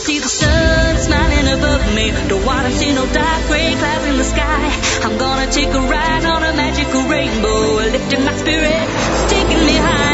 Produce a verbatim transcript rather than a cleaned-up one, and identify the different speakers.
Speaker 1: see the sun smiling above me. Don't wanna see no dark gray clouds in the sky. I'm gonna take a ride on a magical rainbow, lifting my spirit, taking me high.